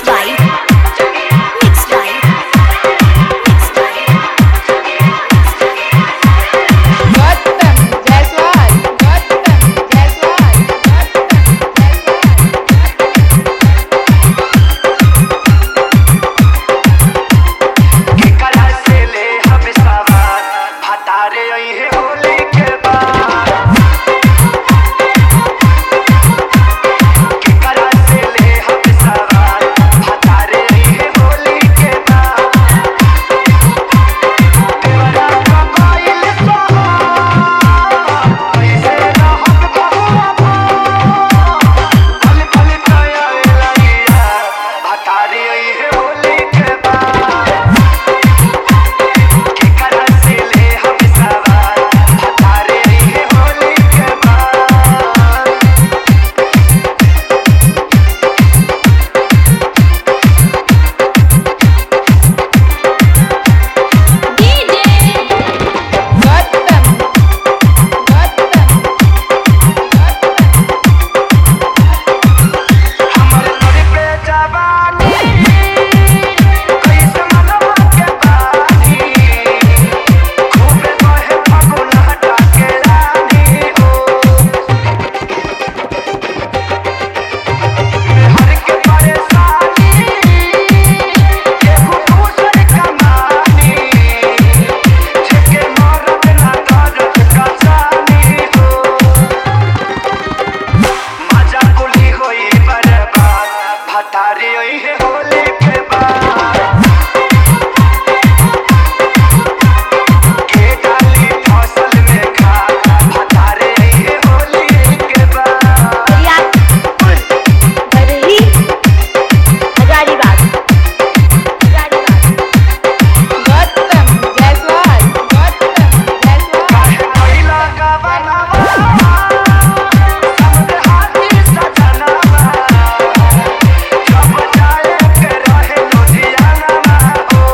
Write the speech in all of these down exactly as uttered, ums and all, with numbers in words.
Mixed by Mixed by Mixed by Gautam Jaiswal Gautam Jaiswal केकरा से ले हम सवार भतारे अइहे होली के बाद केकरा से ले हम सवार भतारे अइहे होली के बाद देवरा कमाइल सोहार ऐसे रहब बहुआ पल पल कया लगिया भतारे अइहे होली के बाद केकरा से ले हम सवार भतारे अइहे होली के बाद D J गौतम गौतम हमर तोर पे जवानी कैसे मनवा के बानी खूब बहे फगुन हटा के रानी हो हर के परेशानी केहू दूसर कमानी जेके मरद ना दर्द का जानी हो मजा कुली होई बर्बाद भतारी अइहे होली के बाद के डाली फसल में खाद भतारी अइहे होली के बाद रियापुर बरही हजारीबाग हजारीबाग गौतम जायसवाल गौतम जायसवाल काहे कइला गवनावा समझ हाथी सजनावा जब जाए के रहे लुधियानावा हो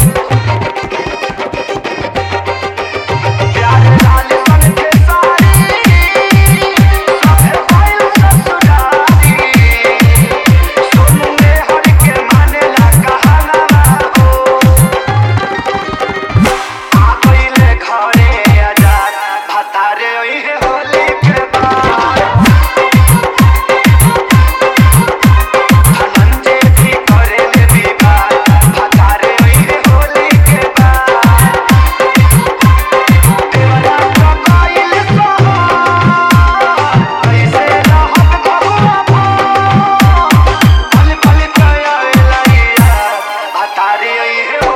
प्यार लाल सन के सारी सभे भइल ससुरारी सुनने हर के मानेला कहानावा हो आ गइले घरे आजाद भतारे अइहे होली के बाद धनंजय भी करेले विवाद भतारे अइहे होली के बाद देवरा कमाइल सोहार ऐसे रहब बहुआ पल पल कया लगिया भतारे अइहे